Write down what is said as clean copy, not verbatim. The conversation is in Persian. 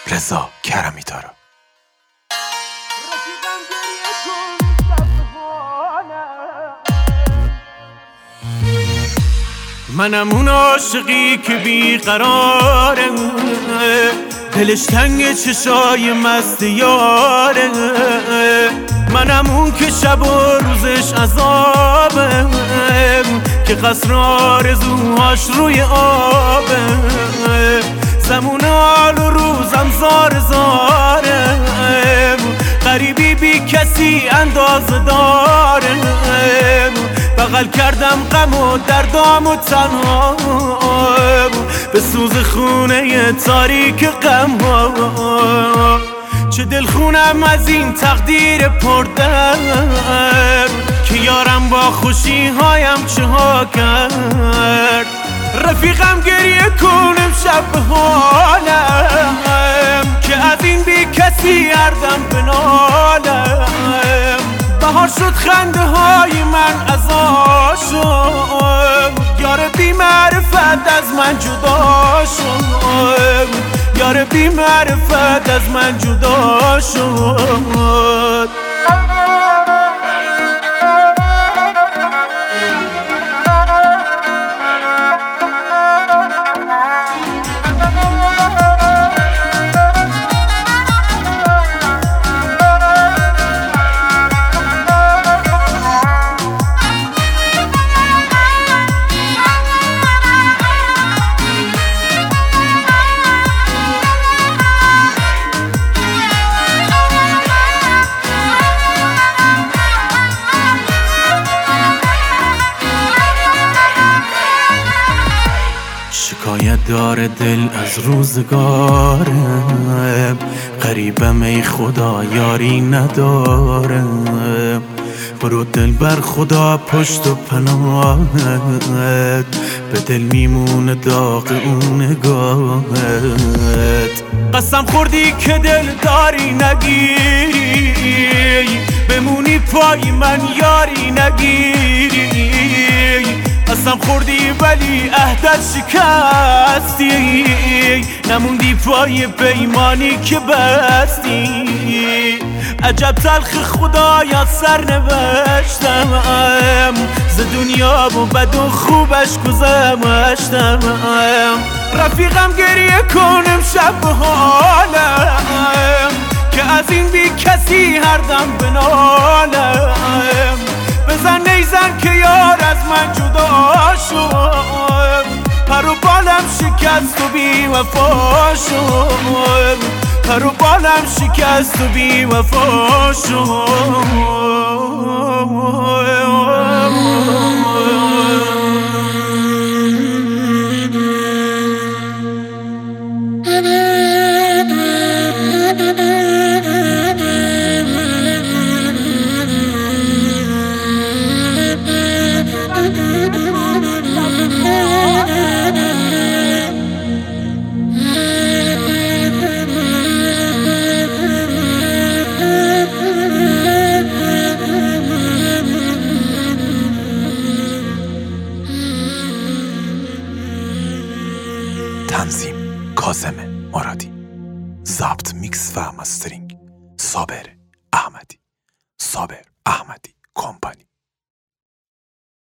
رضا کرمی داره. منم اون عاشقی که بیقراره، دلش تنگ چشای مست یاره. منم اون که شب و روزش عذابه، که قصر آرزوهاش روی آبه. زمون حال و روزم زار زاره، غریبی بی کسی اندازه داره. بغل کردم غم و دردام و تنها، به سوز خونه تاریک غم ها. چه دلخونم از این تقدیر پردرد، که یارم با خوشی هایم چه ها کرد. رفیقم گریه کنم شب به حالم، که از این بی کسی هردم بنالم. بهار شد خنده های من ازا شد، یار بی معرفت از من جدا شد. یار بی معرفت از من جدا شد. شکایت داره دل از روزگاره، غریبم ای خدا یاری نداره. برو دل بر خدا پشت و پناهت، به دل میمونه داغ اون نگاهت. قسم خوردی که دل داری نگیری، بمونی پای من یاری نگیری. قسم خوردی ولی عهدت شکستی، نموندی پای پیمانی که بستی. عجب تلخ خدایا سر نوشتم، ز دنیا و بد و خوبش گذشتم. رفیقم گریه کنم شب به حالم، که از این بی کسی هر دم بنالم. بزن نیزن که یار از من جدا شد، پر و بالم شکست و بی وفا شد. پر و بالم شکست و بی وفا تنظیم کاظم مرادی، ضبط میکس و مسترینگ صابر احمدی، صابر احمدی کمپانی.